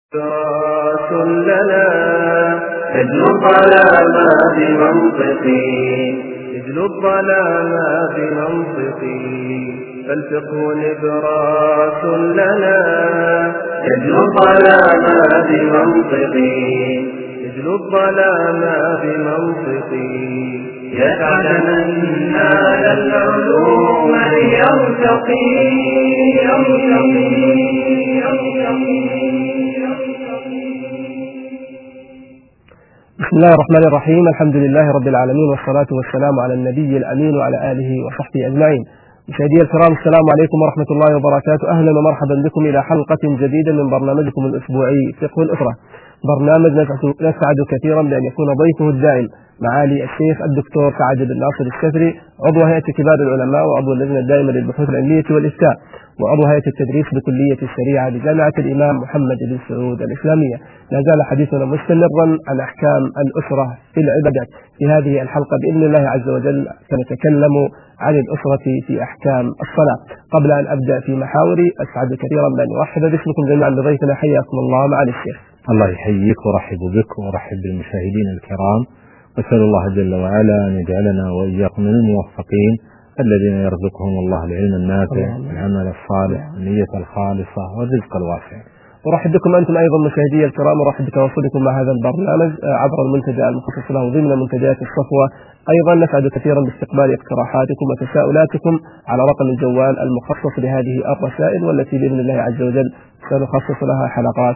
تراث لنا تجلو الظلام بمنطقي تجلو الظلام بمنطقي فالفقه نبراس لنا تجلو الظلام بمنطقي تجلو الظلام بمنطقي يسعد من نال العلوم ليرتقي بسم الله الرحمن الرحيم. الحمد لله رب العالمين، والصلاة والسلام على النبي الأمين وعلى آله وصحبه أجمعين. مشاهدي الكرام، السلام عليكم ورحمة الله وبركاته. أهلا ومرحبا بكم إلى حلقة جديدة من برنامجكم الأسبوعي فقه الأسرة، برنامج نسعد كثيرا بأن يكون ضيفه الدائم معالي الشيخ الدكتور سعد بن ناصر السفري، عضو هيئة كبار العلماء وعضو اللجنة الدائمة للبحوث العلمية والإفتاء، وعضو هيئة التدريس بكلية الشريعة بجامعة الإمام محمد بن سعود الإسلامية. لا زال حديثنا مستمرا عن أحكام الأسرة في العبادات. في هذه الحلقة بإذن الله عز وجل سنتكلم عن الأسرة في أحكام الصلاة. قبل أن أبدأ في محاوري، أسعد كثيرا بأن أرحب باسمكم جميعا بضيفنا. حياكم الله معالي الشيخ. الله يحييك ورحب بك ورحب بالمشاهدين الكرام، وأسأل الله جل وعلا أن يجعلنا وإياكم من الموفقين الذين يرزقهم الله العلم النافع والعمل الصالح والنية الخالصة والرزق الواسع. أرحب بكم أنتم أيضا مشاهدي الكرام، أرحب بتواصلكم مع هذا البرنامج عبر المنتدى المخصص له ضمن منتديات الصفوة. أيضا نسعد كثيرا باستقبال اقتراحاتكم وتساؤلاتكم على رقم الجوال المخصص لهذه الرسائل، والتي بإذن الله عز وجل سنخصص لها حلقات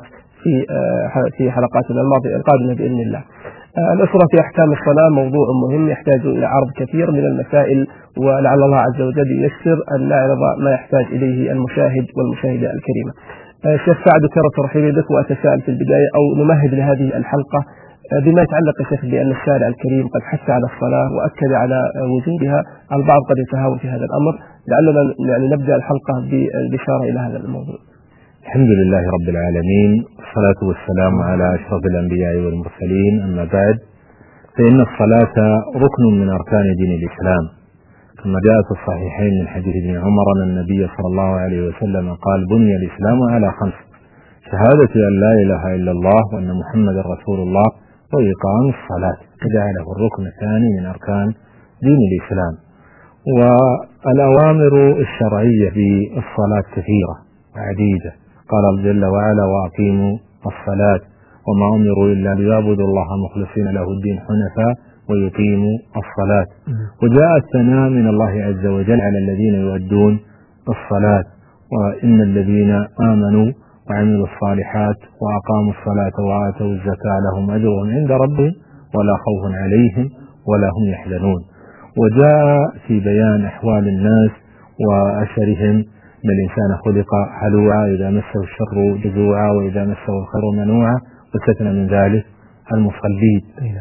في حلقاتنا القادمة بإذن الله. الأسرة في أحكام الصلاة موضوع مهم يحتاج إلى عرض كثير من المسائل، ولعل الله عز وجل ييسر أن نعرض ما يحتاج إليه المشاهد والمشاهدة الكريمة. شيخ سعد، كرر ترحيبي بك، وأتساءل في البداية أو نمهد لهذه الحلقة بما يتعلق يا شيخ بأن الشارع الكريم قد حث على الصلاة وأكد على وجودها. البعض قد يتهاون في هذا الأمر، لعلنا نبدأ الحلقة بالإشارة إلى هذا الموضوع. الحمد لله رب العالمين، والصلاة والسلام على أشرف الأنبياء والمرسلين، أما بعد، فإن الصلاة ركن من أركان دين الإسلام، كما جاء في الصحيحين من حديث ابن عمر أن النبي صلى الله عليه وسلم قال: بني الإسلام على 5: شهادة أن لا إله إلا الله وأن محمد رسول الله وإقام الصلاة، فجعله الركن الثاني من أركان دين الإسلام. والأوامر الشرعية بالصلاة كثيرة وعديدة. قال جل وعلا: وأقيموا الصلاة وما أمروا إلا ليعبدوا الله مخلصين له الدين حنفاء ويقيموا الصلاة. وجاء الثناء من الله عز وجل على الذين يؤدون الصلاة: وإن الذين آمنوا وعملوا الصالحات وأقاموا الصلاة وآتوا الزكاة لهم أجرهم عند ربهم ولا خوف عليهم ولا هم يحزنون. وجاء في بيان أحوال الناس وأثرهم: إن الإنسان خلق هلوعا، إذا مسه الشر جزوعا، وإذا مسه الخير منوعا، واستثنى من ذلك المصلين.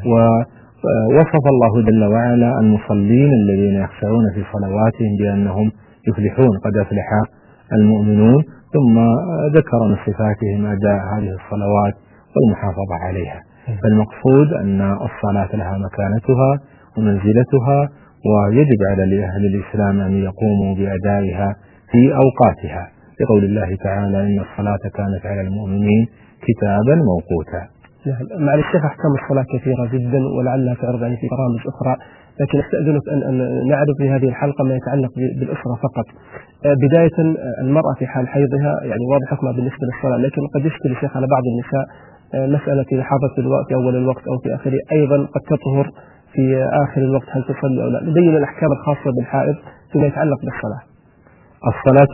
ووصف الله جل وعلا المصلين الذين يخشعون في صلواتهم بأنهم يفلحون: قد أفلح المؤمنون. ثم ذكر من صفاتهم أداء هذه الصلوات والمحافظة عليها. فالمقصود أن الصلاة لها مكانتها ومنزلتها، ويجب على أهل الإسلام أن يقوموا بأدائها في أوقاتها، لقول الله تعالى: إن الصلاة كانت على المؤمنين كتابا موقوتا. مع الشيخ، أحكام الصلاة كثيرة جدا ولعلها تعرض في برامج أخرى، لكن أستأذنك أن نعرض في هذه الحلقة ما يتعلق بالأسرة فقط. بداية، المرأة في حال حيضها يعني واضح حكمها بالنسبة للصلاة، لكن قد يشكل الشيخ على بعض النساء مسألة إذا حاضت في الوقت أول الوقت أو في آخره، أيضا قد تطهر في آخر الوقت، هل تصلي أو لا؟ نبين الأحكام الخاصة بالحائض فيما يتعلق بالصلاة. الصلاة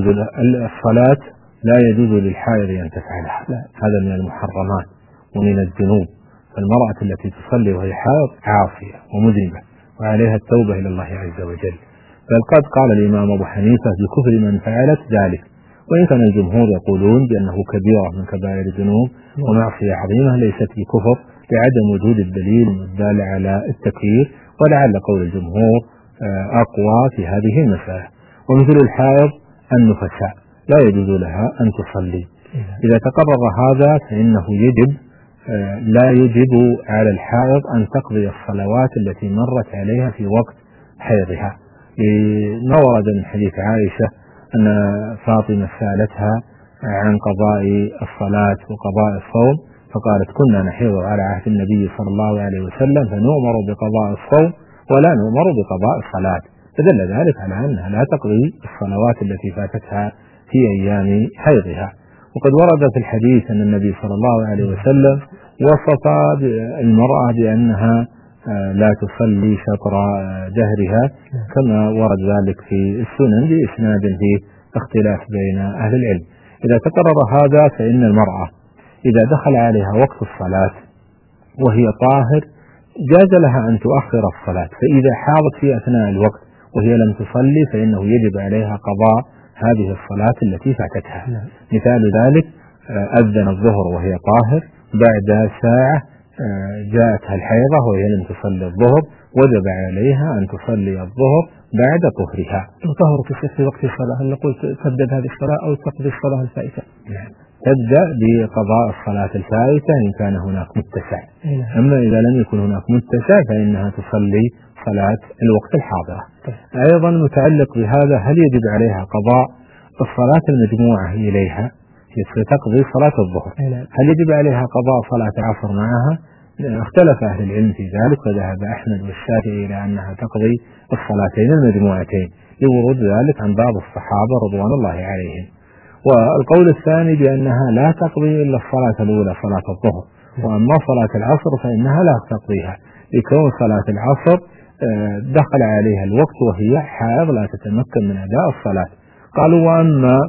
لا يجوز للحائض أن تفعلها، هذا من المحرمات ومن الذنوب. فالمرأة التي تصلي وهي حائض عاصية ومذنبة، وعليها التوبة إلى الله عز وجل. بل قد قال الإمام أبو حنيفة بكفر من فعلت ذلك، وإن كان الجمهور يقولون بأنه كبيرة من كبائر الذنوب ومعصية عظيمة ليست بكفر، لعدم وجود الدليل الدال على التكفير، ولعل قول الجمهور أقوى في هذه المسألة. ومثل الحائض النفساء لا يجوز لها أن تصلي. إذا تقرر هذا فإنه لا يجب على الحائض أن تقضي الصلوات التي مرت عليها في وقت حيضها، ما ورد من حديث عائشة أن فاطمة سألتها عن قضاء الصلاة وقضاء الصوم، فقالت كنا نحيض على عهد النبي صلى الله عليه وسلم فنؤمر بقضاء الصوم ولا نؤمر بقضاء الصلاة، فدل ذلك على أنها لا تقضي الصلوات التي فاتتها في أيام حيضها. وقد ورد في الحديث أن النبي صلى الله عليه وسلم وصف المرأة بأنها لا تصلي شطر جهرها، كما ورد ذلك في السنن بإسناد فيه اختلاف بين أهل العلم. إذا تقرر هذا فإن المرأة إذا دخل عليها وقت الصلاة وهي طاهر جاز لها أن تؤخر الصلاة، فإذا حاضت في أثناء الوقت وهي لم تصلي فإنه يجب عليها قضاء هذه الصلاة التي فاتتها. مثال ذلك أذن الظهر وهي طاهر، بعد ساعة جاءتها الحيضة وهي لم تصلي الظهر، وجب عليها أن تصلي الظهر بعد طهرها. تطهر في وقت الصلاة، هل نقول تبدأ هذه الصلاة أو تقضي الصلاة الفائتة؟ تبدأ بقضاء الصلاة الفائتة إن كان هناك متسع، أما إذا لم يكن هناك متسع فإنها تصلي صلاة الوقت الحاضرة. أيضا متعلق بهذا هل يجب عليها قضاء الصلاة المجموعة إليها؟ ستقضي صلاة الظهر، هل يجب عليها قضاء صلاة العصر معها؟ اختلف أهل العلم في ذلك، فذهب أحمد والشافعي إلى أنها تقضي الصلاتين المجموعتين لورود ذلك عن بعض الصحابة رضوان الله عليهم. والقول الثاني بأنها لا تقضي إلا الصلاة الأولى صلاة الظهر، وأما صلاة العصر فإنها لا تقضيها لكون صلاة العصر دخل عليها الوقت وهي حائض لا تتمكن من أداء الصلاة. قالوا وأما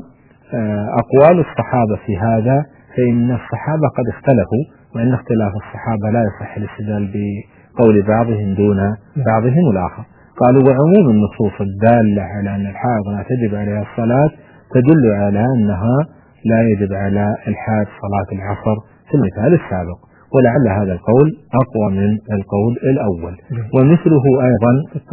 أقوال الصحابة في هذا فإن الصحابة قد اختلفوا، وإن اختلاف الصحابة لا يصح الاستدلال بقول بعضهم دون بعضهم الآخر. قالوا وعموم النصوص الدالة على أن الحائض لا تجب عليها الصلاة تدل على أنها لا يجب على الحائض صلاة العصر في المثال السابق، ولعل هذا القول أقوى من القول الأول. ومثله أيضا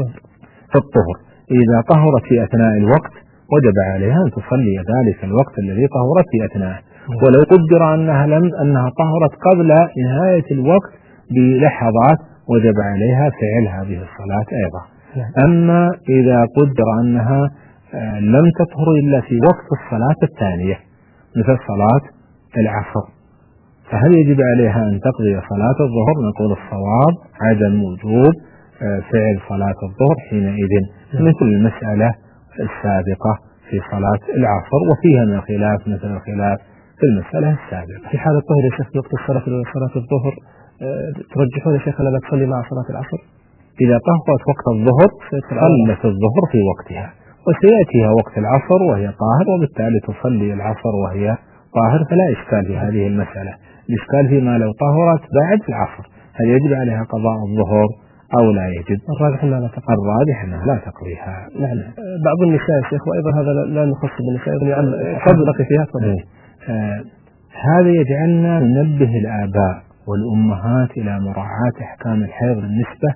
في الطهر، إذا طهرت في أثناء الوقت وجب عليها أن تصلي ذلك الوقت الذي طهرت في أثناءه، ولو قدر أنها طهرت قبل نهاية الوقت بلحظات وجب عليها فعل هذه الصلاة أيضا. أما إذا قدر أنها لم تطهر إلا في وقت الصلاة الثانية مثل صلاة العصر، فهل يجب عليها أن تقضي صلاة الظهر؟ نقول الصواب عدم وجوب فعل صلاة الظهر حينئذ، مثل المسألة السابقة في صلاة العصر، وفيها من خلاف مثل الخلاف في المسألة السابقة. في حال الطهر يا شيخ في وقت صلاة الظهر ترجحون يا شيخ لا تصلي مع صلاة العصر؟ إذا طهرت وقت الظهر صلت الظهر في وقتها، وسيأتيها وقت العصر وهي طاهر، وبالتالي تصلي العصر وهي طاهر، فلا إشكال في هذه المسألة. الإشكال فيما لو طهرت بعد العصر هل يجب عليها قضاء الظهر أو لا يجب؟ الراجح أنها لا تقضيها. نعم. بعض النساء شيخ، وأيضا هذا لا نخص بالنساء، قبل فيها هذا يجعلنا ننبه الآباء والأمهات إلى مراعاة أحكام الحيض بالنسبة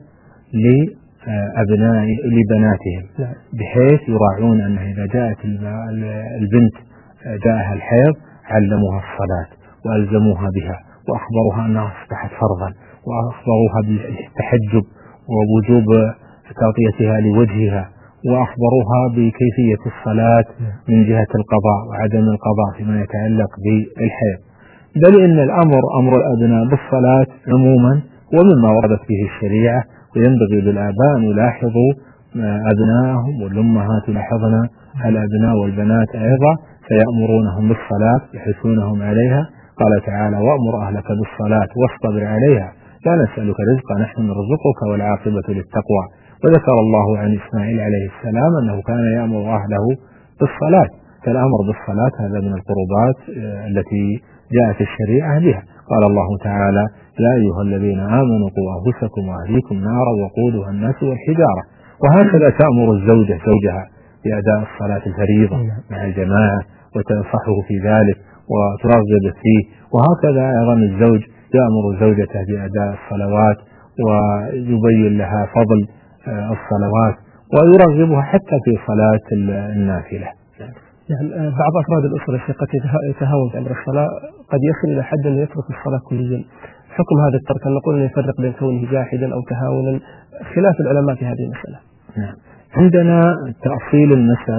لبناتهم، بحيث يراعون أن إذا جاءت البنت جاءها الحيض علموها الصلاة وألزموها بها، وأخبروها أنها أصبحت فرضا، وأخبروها بالتحجب ووجوب تغطيتها لوجهها، وأخبروها بكيفية الصلاة من جهة القضاء وعدم القضاء فيما يتعلق بالحيض، بل إن الأمر أمر الأبناء بالصلاة عموما ومما وردت به الشريعة، وينبغي للآباء أن يلاحظوا أبنائهم والأمهات يلاحظن الأبناء والبنات أيضا فيأمرونهم بالصلاة يحثونهم عليها. قال تعالى وأمر أهلك بالصلاة واصطبر عليها لا نسألك رزقا نحن نرزقك والعاقبة للتقوى. وذكر الله عن إسماعيل عليه السلام أنه كان يأمر أهله بالصلاة، فالأمر بالصلاة هذا من القربات التي جاءت الشريعة بها. قال الله تعالى يا أيها الذين آمنوا قوا أنفسكم وأهليكم نارا وقودها الناس والحجارة. وهكذا تأمر الزوجة زوجها بأداء الصلاة الفريضة مع الجماعة وتنصحه في ذلك وترغب فيه، وهكذا أيضا الزوج يأمر زوجته بأداء الصلوات ويبين لها فضل الصلوات ويرغبها حتى في صلاة النافلة. يعني بعض أفراد الأسرة قد يتهاون في أمر الصلاة، قد يصل إلى حد أن يترك الصلاة كليا. حكم هذا الترك أن نقول أن يفرق بين كونه جاحدا أو تهاونا، خلاف العلماء في هذه المسألة. نعم. عندنا تأصيل المسألة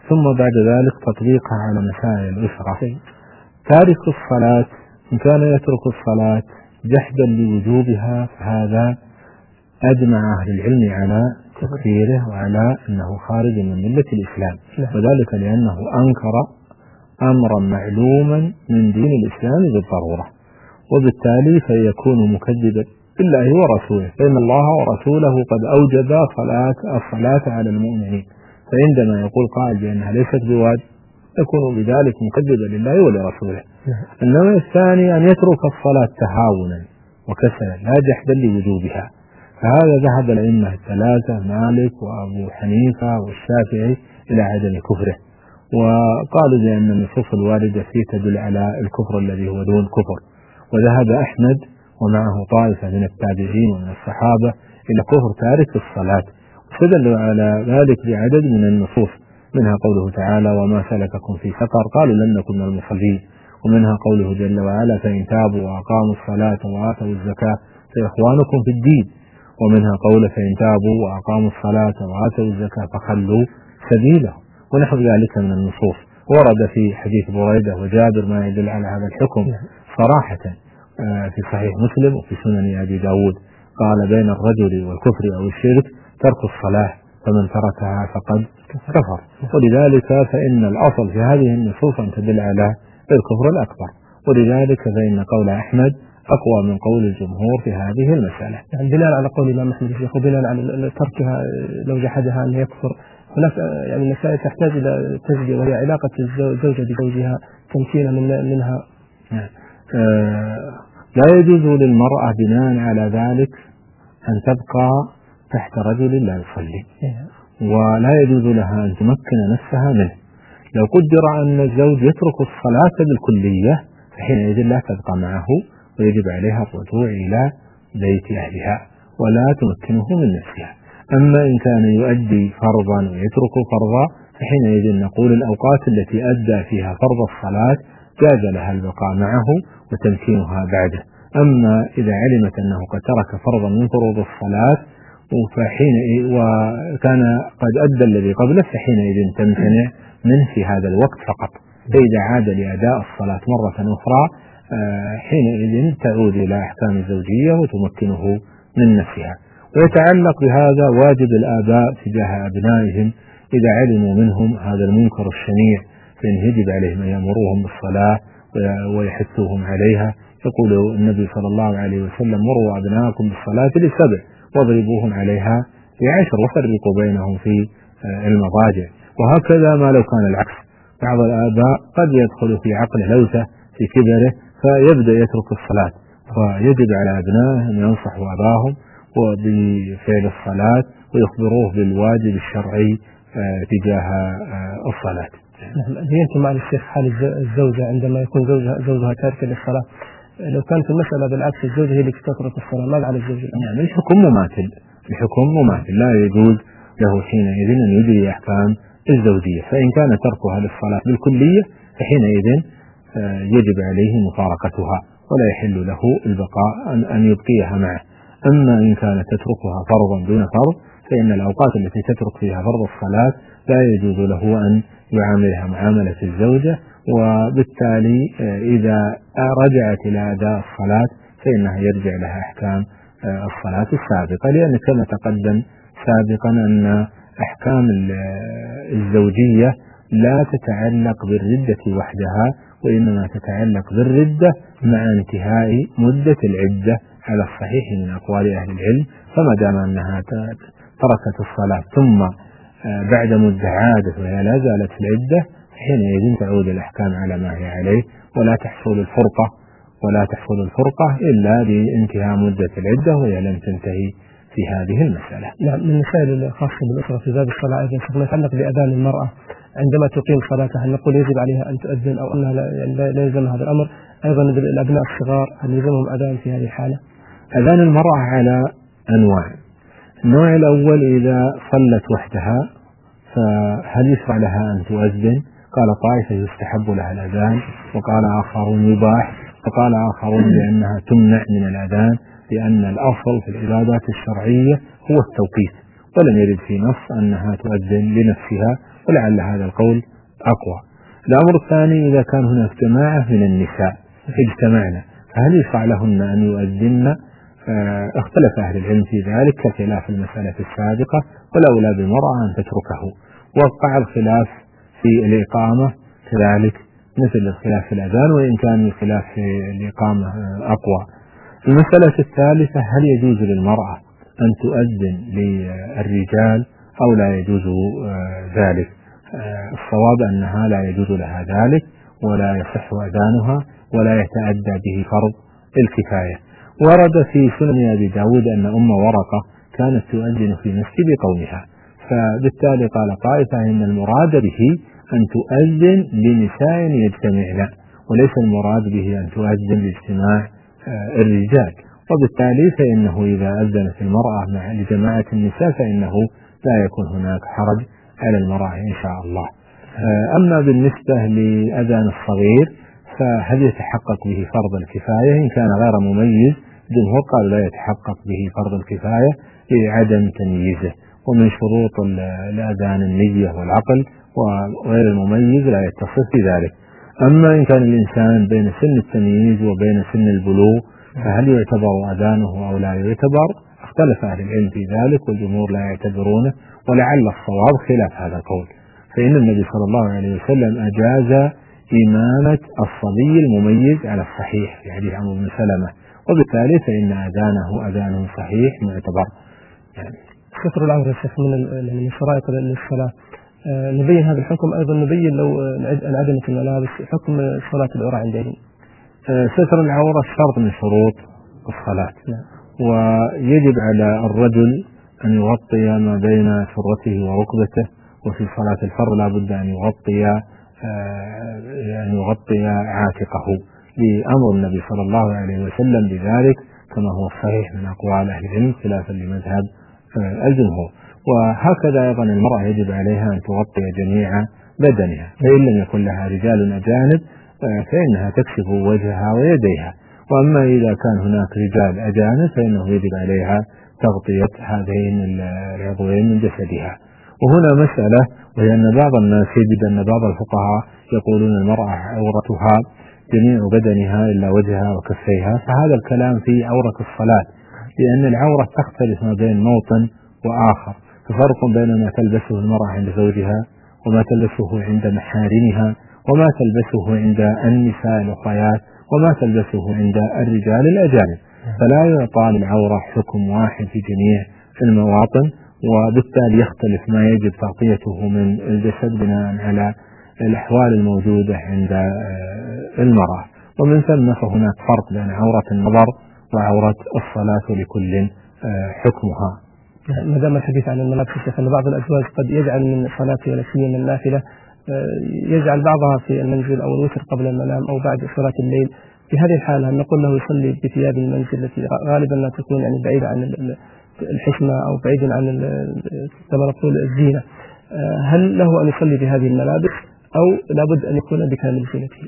ثم بعد ذلك تطبيقها على مسائل الأسرة. تارك الصلاة إن كان يترك الصلاة جحدا لوجوبها فهذا أجمع أهل العلم على تكفيره وعلى أنه خارج من ملة الإسلام، وذلك لأنه أنكر أمرا معلوما من دين الإسلام بالضرورة، وبالتالي فيكون مكذبا بالله ورسوله، فإن الله ورسوله قد أوجب الصلاة على المؤمنين، فعندما يقول قائل بأنها ليست بواجب يكون بذلك مكذبا لله ولرسوله. النوع الثاني أن يترك الصلاة تهاونا وكسلا لا جحدا لوجوبها، فهذا ذهب الأئمة الثلاثة مالك وأبو حنيفة والشافعي إلى عدم كفره، وقالوا بأن النصوص الواردة فيه تدل على الكفر الذي هو دون كفر. وذهب أحمد ومعه طائفة من التابعين ومن الصحابة إلى كفر تارك الصلاة، واستدلوا على ذلك بعدد من النصوص، منها قوله تعالى وما سلككم في سقر قالوا لم نكن من المصلين، ومنها قوله جل وعلا فإن تابوا وأقاموا الصلاة وآتوا الزكاة فإخوانكم في الدين، ومنها قوله فإن تابوا وأقاموا الصلاة وآتوا الزكاة فخلوا سبيله، ونحو ذلك من النصوص. ورد في حديث بريدة وجابر ما يدل على هذا الحكم صراحة في صحيح مسلم وفي سنن أبي داود، قال بين الرجل والكفر أو الشرك ترك الصلاة، فمن تركها فقد كفر. ولذلك فإن الأصل في هذه النصوص أن تدل على الكفر الأكبر، ولذلك فإن قول أحمد أقوى من قول الجمهور في هذه المسألة. يعني بناء على قول الإمام أحمد الشيخ وبناء على تركها لو جحدها أن يكفر، هناك يعني المسائل تحتاج إلى تزكية، وهي علاقة الزوجة بزوجها تمكينا منها. لا يجوز للمرأة بناء على ذلك أن تبقى تحت رجل لا يصلي، ولا يجوز لها أن تمكن نفسها منه. لو قدر أن الزوج يترك الصلاة بالكلية فحينئذ لا تبقى معه، ويجب عليها الرجوع إلى بيت أهلها ولا تمكنه من نفسها. أما إن كان يؤدي فرضا ويترك فرضا فحينئذ نقول الأوقات التي أدى فيها فرض الصلاة جاز لها البقاء معه وتمكينها بعده. أما إذا علمت أنه قد ترك فرضا من فروض الصلاة وكان قد أدى الذي قبله فحينئذ تمتنع منه في هذا الوقت فقط، فإذا عاد لأداء الصلاة مرة أخرى حينئذ تعود إلى أحكام الزوجية وتمكنه من نفسها. ويتعلق بهذا واجب الآباء تجاه أبنائهم إذا علموا منهم هذا المنكر الشنيع، فإن يجب عليهم أن يأمروهم بالصلاة ويحثوهم عليها. يقول النبي صلى الله عليه وسلم مروا أبناءكم بالصلاة ل7 واضربوهم عليها ل10 وفرقوا بينهم في المضاجع. وهكذا ما لو كان العكس، بعض الآباء قد يدخل في عقله لوثة في كبره فيبدأ يترك الصلاة، فيجب على أبنائه أن ينصحوا أباهم وبفعل الصلاة ويخبروه بالواجب الشرعي تجاه الصلاة. يمكن مع الشيخ حال الزوجة عندما يكون زوجها تاركا للصلاة، لو كانت المسألة بالعكس الزوجة هي اللي تترك الصلاة، ماذا على الزوجة؟ يعني الحكم مماثل، لا يجوز له حينئذ أن يجري أحكام الزوجية. فإن كان تركها للصلاة بالكلية فحينئذ يجب عليه مفارقتها ولا يحل له البقاء أن يبقيها معه. أما إن كانت تتركها فرضا دون فرض فإن الأوقات التي تترك فيها فرض الصلاة لا يجوز له أن يعاملها معاملة الزوجة، وبالتالي إذا رجعت إلى أداء الصلاة فإنها يرجع لها أحكام الصلاة السابقة، لأن كما تقدم سابقا أن أحكام الزوجية لا تتعلق بالردة وحدها، وإنما تتعلق بالردة مع انتهاء مدة العدة على الصحيح من أقوال أهل العلم. فما دام أنها تركت الصلاة ثم بعد مدة عادت وهي لا زالت في العدة حينئذ تعود الأحكام على ما هي عليه، ولا تحصل الفرقة إلا بانتهاء مدة العدة وهي لم تنتهي في هذه المسألة. نعم، من المسائل الخاصة بالأسرة في باب الصلاة أيضا ما يتعلق بأذان المرأة عندما تقيم صلاتها، هل نقول يجب عليها أن تؤذن أو أنها لا يلزم هذا الأمر؟ أيضا الأبناء الصغار هل يلزمهم أذان في هذه الحالة؟ أذان المرأة على أنواع. النوع الأول إذا صلت وحدها فهل يشرع لها أن تؤذن؟ قال طائفة يستحب لها الأذان، وقال آخرون يباح، وقال آخرون بأنها تمنع من الأذان، لأن الأصل في العبادات الشرعية هو التوقيت، ولم يرد في نص أنها تؤذن لنفسها، ولعل هذا القول أقوى. الأمر الثاني، إذا كان هناك جماعة من النساء اجتمعنا فهل يشرع لهن أن يؤذن؟ اختلف أهل العلم في ذلك كخلاف المسألة السابقة، والأولى بالمرأة أن تتركه. وقع الخلاف في الإقامة كذلك مثل الخلاف في الأذان، وإن كان الخلاف في الإقامة أقوى. المسألة الثالثة، هل يجوز للمرأة أن تؤذن للرجال أو لا يجوز ذلك؟ الصواب أنها لا يجوز لها ذلك، ولا يصح أذانها، ولا يتأدى به فرض الكفاية. ورد في سنن أبي داود أن أم ورقة كانت تؤذن في مسجد قومها، فبالتالي قال طائفة إن المراد به أن تؤذن لنساء يجتمعن، وليس المراد به أن تؤذن لاجتماع الرجال. وبالتالي فإنه إذا أذنت المرأة لجماعة النساء فإنه لا يكون هناك حرج على المرأة إن شاء الله. أما بالنسبة لأذان الصغير فهل يتحقق به فرض الكفاية؟ إن كان غير مميز جمهور قالوا لا يتحقق به فرض الكفاية لعدم تمييزه، ومن شروط الأذان النية والعقل، وغير المميز لا يتصف بذلك. أما إن كان الإنسان بين سن التمييز وبين سن البلوغ فهل يعتبر أذانه أو لا يعتبر؟ اختلف أهل العلم في ذلك، والجمهور لا يعتبرونه، ولعل الصواب خلاف هذا القول، فإن النبي صلى الله عليه وسلم أجاز إمامة الصبي المميز على الصحيح في حديث عمرو بن سلمة، وبالتالي فإن أذانه صحيح معتبر. ستر العورة من شرائط للصلاة، نبين هذا الحكم. أيضا نبين لو انعدمت الملابس حكم صلاة العورة عندهم. ستر العورة شرط من شروط الصلاة، ويجب على الرجل أن يغطي ما بين سرته وركبته، وفي صلاة الفرض لا بد أن يغطي عاتقه لأمر النبي صلى الله عليه وسلم بذلك، كما هو الصحيح من أقوال أهل العلم خلافا لمذهب الجمهور. وهكذا أيضا المرأة يجب عليها أن تغطي جميع بدنها، فإن لم يكن لها رجال أجانب فإنها تكشف وجهها ويديها، وأما إذا كان هناك رجال أجانب فإنه يجب عليها تغطية هذين العضوين من جسدها. وهنا مسألة، وهي أن بعض الناس يجد أن بعض الفقهاء يقولون المرأة عورتها جميع بدنها إلا وجهها وكفيها، فهذا الكلام في عورة الصلاة، لأن العورة تختلف ما بين موطن وآخر، ففرق بين ما تلبسه المرأة عند زوجها، وما تلبسه عند محارمها، وما تلبسه عند النساء الأخريات، وما تلبسه عند الرجال الأجانب، فلا يعطى للعورة حكم واحد في جميع المواطن، وبالتالي يختلف ما يجب تغطيته من الجسد بناء على الأحوال الموجودة عند المرأة. ومن ثم فهناك فرق بين عورة النظر وعورة الصلاة، ولكل حكمها. ما دام الحديث عن الملابس شيخ، أن بعض الأزواج قد يجعل من صلاته ولا سيما النافلة يجعل بعضها في المنزل أو الوتر قبل المنام أو بعد صلاة الليل. في هذه الحالة هل نقول له يصلي بثياب المنزل التي غالبا لا تكون بعيدة عن الحشمة أو بعيدا عن كما نقول الزينة، هل له أن يصلي بهذه الملابس أو لابد أن يكون بكامل زينته؟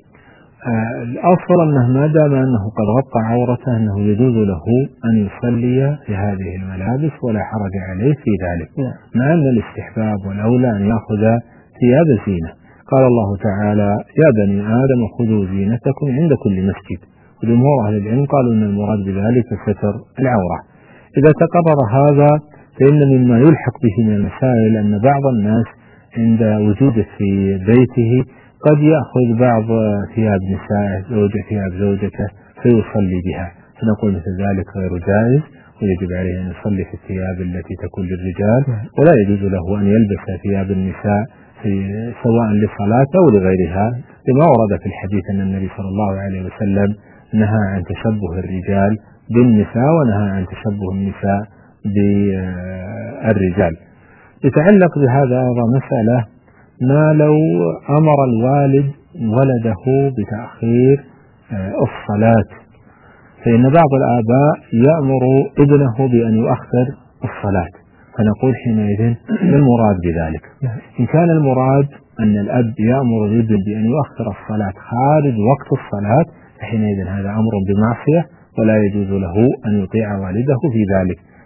الأصل أنه ما دام أنه قد غطى عورته أنه يجوز له أن يصلي في هذه الملابس ولا حرج عليه في ذلك، مع أن الاستحباب والأولى أن يأخذ ثياب الزينة. قال الله تعالى: يا بني آدم خذوا زينتكم عند كل مسجد. وجمهور أهل العلم قالوا أن المراد بذلك ستر العورة. إذا تقرر هذا فإن مما يلحق به من المسائل أن بعض الناس عند وجوده في بيته قد يأخذ بعض ثياب نسائه، ثياب زوجته فيصلي بها، فنقول مثل ذلك غير جائز، ويجب عليه أن يصلي في الثياب التي تكون للرجال، ولا يجوز له أن يلبس ثياب النساء سواء للصلاة أو لغيرها، لما ورد في الحديث أن النبي صلى الله عليه وسلم نهى عن تشبه الرجال بالنساء ونهى عن تشبه النساء بالرجال. يتعلق بهذا أيضا مسألة: ما لو أمر الوالد ولده بتأخير الصلاة، فإن بعض الآباء يأمر ابنه بأن يؤخر الصلاة، فنقول حينئذ ما المراد بذلك؟ إن كان المراد أن الأب يأمر الابن بأن يؤخر الصلاة خارج وقت الصلاة فحينئذ هذا أمر بمعصية، ولا يجوز له أن يطيع والده في ذلك،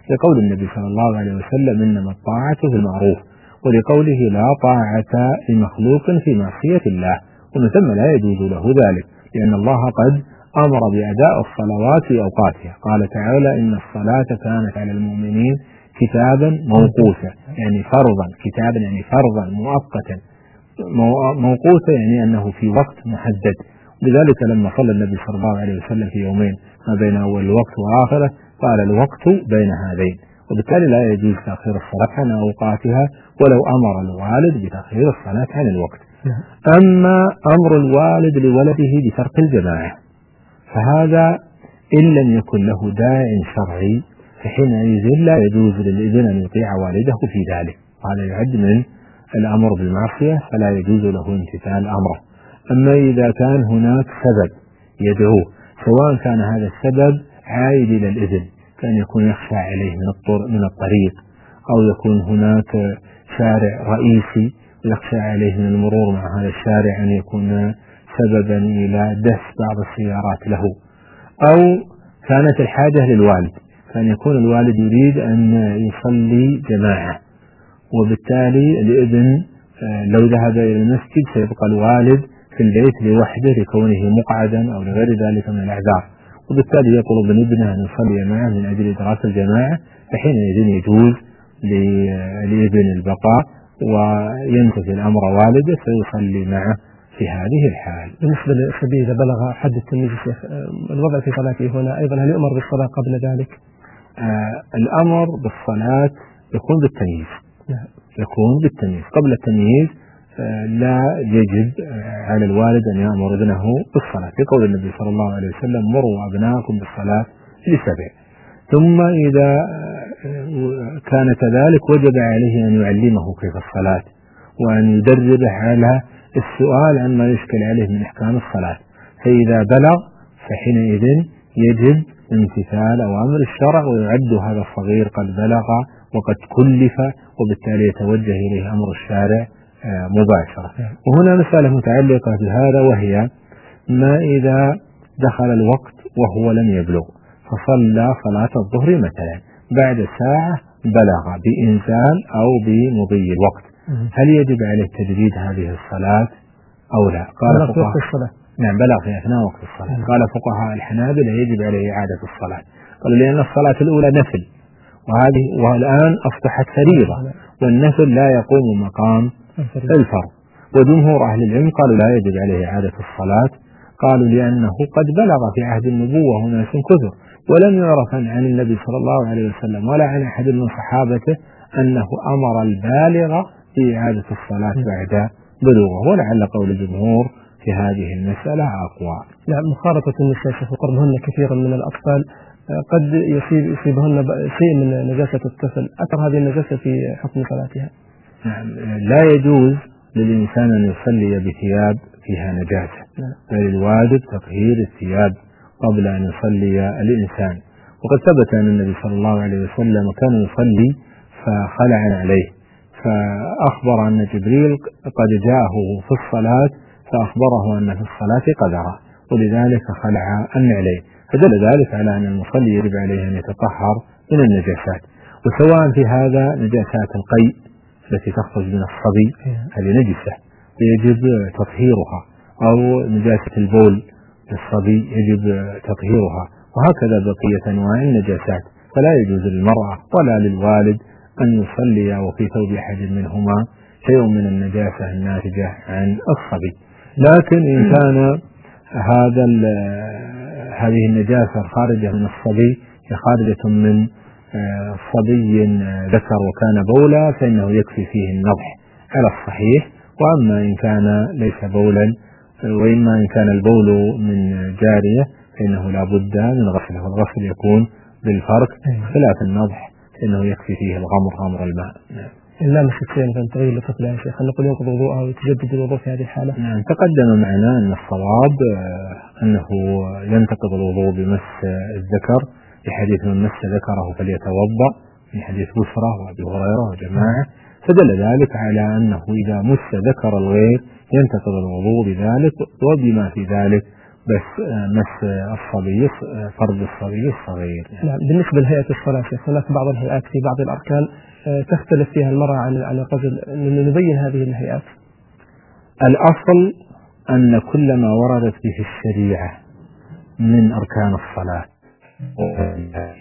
لقول النبي صلى الله عليه وسلم إنما الطاعة في المعروف، ولقوله لا طاعة لمخلوق في معصية الله، ومن ثم لا يجوز له ذلك، لأن الله قد أمر بأداء الصلوات في أوقاتها. قال تعالى إن الصلاة كانت على المؤمنين كتابا موقوتا، يعني فرضا، كتابا يعني فرضا مؤقتا، موقوتا يعني أنه في وقت محدد. لذلك لما صلى النبي صلى الله عليه وسلم في يومين ما بين أول الوقت وآخره قال الوقت بين هذين، وبالتالي لا يجوز تأخير الصلاة عن أوقاتها ولو أمر الوالد بتأخير الصلاة عن الوقت. أما أمر الوالد لولده بترك الجماعة فهذا إن لم يكن له داع شرعي فحينئذ لا يجوز للابن أن يطيع والده في ذلك، هذا يعد من الأمر بالمعصية فلا يجوز له امتثال أمره. أما إذا كان هناك سبب يدعوه، سواء كان هذا السبب عائد إلى الإذن كأن يكون يخشى عليه من الطريق، أو يكون هناك شارع رئيسي يخشى عليه من المرور مع هذا الشارع أن يكون سببا إلى دس بعض السيارات له، أو كانت الحاجة للوالد كان يكون الوالد يريد أن يصلي جماعة، وبالتالي الابن لو ذهب إلى المسجد سيبقى الوالد في البيت لوحده لكونه مقعدا أو لغير ذلك من الأعذار، وبالتالي يطلب من ابنه أن يصلي معه من أجل إدراك الجماعة، فحينئذ يجوز لابن البقاء ويمتثل أمر والده فيصلي معه في هذه الحال. بالنسبة للصبي إذا بلغ حد التمييز شيخ، الوضع في صلاته هنا أيضا هل يؤمر بالصلاة قبل ذلك؟ الأمر بالصلاة يكون بالتمييز، يكون بالتمييز. قبل التمييز لا يجب على الوالد أن يأمر ابنه بالصلاة، لقول النبي صلى الله عليه وسلم مروا أبناءكم بالصلاة ل7. ثم إذا كان كذلك وجب عليه أن يعلمه كيف الصلاة وأن يدربه على السؤال عما يشكل عليه من أحكام الصلاة، فإذا بلغ فحينئذ يجب امتثال أوامر الشرع ويعد هذا الصغير قد بلغ وقد كلف، وبالتالي يتوجه إليه أمر الشارع مباشرة. وهنا مسألة متعلقة بهذا، وهي ما إذا دخل الوقت وهو لم يبلغ فصلى صلاة الظهر مثلا بعد ساعة بلغ بإنزال أو بمضي الوقت، هل يجب عليه تجديد هذه الصلاة أو لا؟ قال فقهاء الصلاة نعم بلغ في أثناء وقت الصلاة. قال فقهاء الحنابلة يجب عليه إعادة الصلاة، قالوا لأن الصلاة الأولى نفل والآن أصبحت فريضة، والنفل لا يقوم مقام الفرض. وجمهور أهل العلم قالوا لا يجب عليه إعادة الصلاة، قالوا لأنه قد بلغ في عهد النبوة وناس كثر ولم يعرف عن النبي صلى الله عليه وسلم ولا عن أحد من صحابته أنه أمر البالغ بإعادة الصلاة بعد بلوغه، ولعل قول الجمهور في هذه المسألة أقوى. نعم. مخالطة النساء وقربهن كثيرا من الأطفال قد يصيبهن شيء من نجاسة الطفل، أثر هذه النجاسة في حكم صلاتها؟ نعم. لا يجوز للإنسان أن يصلي بثياب فيها نجاسة، بل الواجب تطهير الثياب قبل أن يصلي الإنسان. وقد ثبت أن النبي صلى الله عليه وسلم كان يصلي فخلع عليه، فأخبر أن جبريل قد جاءه في الصلاة فأخبره أن في الصلاة قدرا، ولذلك خلع عليه، فدل ذلك على أن المصلي يجب عليه أن يتطهر من النجاسات. وسواء في هذا نجاسات القيء التي تخرج من الصبي هذه نجسة يجب تطهيرها، أو نجاسة البول للصبي يجب تطهيرها، وهكذا بقية أنواع النجاسات، فلا يجوز للمرأة ولا للوالد أن يصلي وفي ثوب أحد منهما شيء من النجاسة الناتجة عن الصبي. لكن إن كان هذه النجاسة الخارجة من الصبي خارجة من صبي ذكر وكان بولا فإنه يكفي فيه النضح على الصحيح، وأما إن كان ليس بولا وإما إن كان البول من جارية فإنه لا بد من غسله، والغسل يكون بالفرق خلاف النضح فإنه يكفي فيه غمر الماء. إن لامست شيئا فانتغير لطفلها يا شيخ، هل نقول ينقض وضوءها ويتجدد الوضوء في هذه الحالة؟ نعم. تقدم معنا أن الصواب أنه ينتقض الوضوء بمس الذكر بحديث من مس ذكره فليتوضأ من حديث بشرى وأبي هريرة وجماعة، فدل ذلك على أنه إذا مس ذكر الغير ينتقض الوضوء بذلك وبما في ذلك بس مس الصبي فرض الصبي الصغير. نعم. بالنسبة لهيئة الصلاة شيخ، هناك بعض الهيئات في بعض الأركان تختلف فيها المرأة عن الرجل، نبين هذه الهيئات. الأصل أن كل ما وردت به الشريعة من أركان الصلاة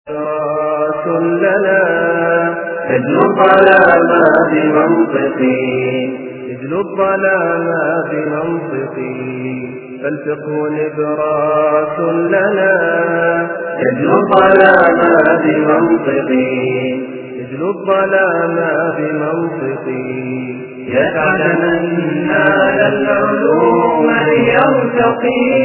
راس لنا اجل الظلام بمنطقي اجل الظلام بمنطقي فالفقه نبراس لنا اجل الظلام بمنطقي اجل الظلام بمنطقي يسعد من نال العلوم ليرتقي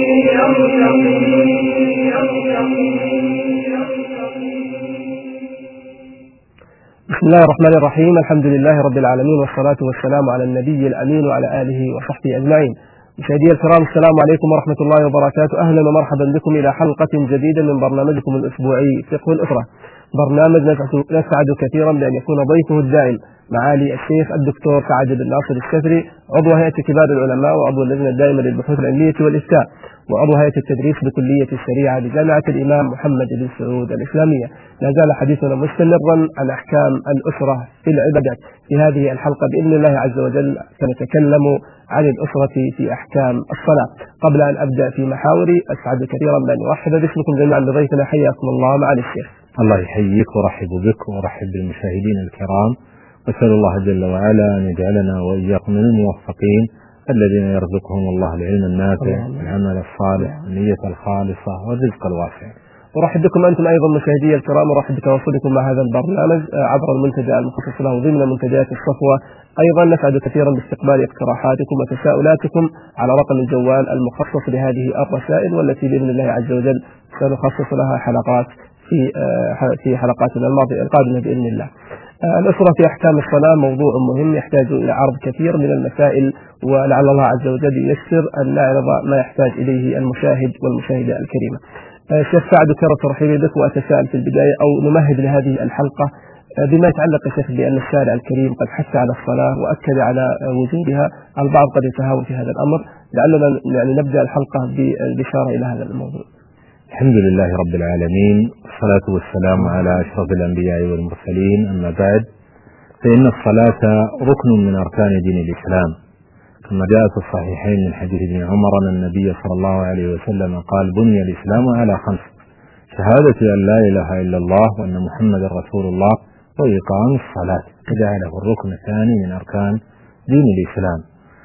بسم الله الرحمن الرحيم. الحمد لله رب العالمين، والصلاة والسلام على النبي الأمين وعلى آله وصحبه أجمعين. مشاهدي الكرام، السلام عليكم ورحمة الله وبركاته. أهلا ومرحبا بكم إلى حلقة جديدة من برنامجكم الأسبوعي فقه الأسرة، برنامج نسعد كثيرا بأن يكون ضيفه الدائم معالي الشيخ الدكتور سعد بن ناصر السفري، عضو هيئة كبار العلماء وعضو اللجنة الدائمة للبحوث العلمية والإفتاء، وعضو هيئة التدريس بكلية الشريعة بجامعة الإمام محمد بن سعود الإسلامية. لا زال حديثنا مستمرا عن أحكام الأسرة في العبادات. في هذه الحلقة بإذن الله عز وجل سنتكلم عن الأسرة في أحكام الصلاة. قبل أن أبدأ في محاوري، أسعد كثيرا بأن أرحب باسمكم جميعا بضيفنا. حياكم الله معالي الشيخ. الله يحييك ورحب بك ورحب بالمشاهدين الكرام، وأسأل الله جل وعلا أن يجعلنا وإياكم من الموفقين الذين يرزقهم الله العلم النافع والعمل الصالح والنية الخالصة والرزق الواسع. ورحب بكم أنتم أيضا مشاهدي الكرام، ورحب بتواصلكم مع هذا البرنامج عبر المنتدى المخصص له ضمن منتديات الصفوة. أيضا نسعد كثيرا باستقبال اقتراحاتكم وتساؤلاتكم على رقم الجوال المخصص لهذه الرسائل، والتي بإذن الله عز وجل سنخصص لها حلقات في حلقاتنا القادمة بإذن الله. الأسرة في أحكام الصلاة موضوع مهم يحتاج إلى عرض كثير من المسائل، ولعل الله عز وجل ييسر أن نعرض ما يحتاج إليه المشاهد والمشاهدة الكريمة. شيخ سعد، كرر ترحيبي بك، وأتساءل في البداية أو نمهد لهذه الحلقة بما يتعلق يا شيخ بأن الشارع الكريم قد حث على الصلاة وأكد على وجودها. البعض قد يتهاون في هذا الأمر، لعلنا يعني نبدأ الحلقة بالإشارة إلى هذا الموضوع. الحمد لله رب العالمين، والصلاة والسلام على أشرف الأنبياء والمرسلين. أما بعد، فإن الصلاة ركن من أركان دين الإسلام، كما جاء في الصحيحين من حديث ابن عمر أن النبي صلى الله عليه وسلم قال: بني الإسلام على 5: شهادة أن لا إله إلا الله وأن محمدا رسول الله وإقام الصلاة، فجعله الركن الثاني من أركان دين الإسلام.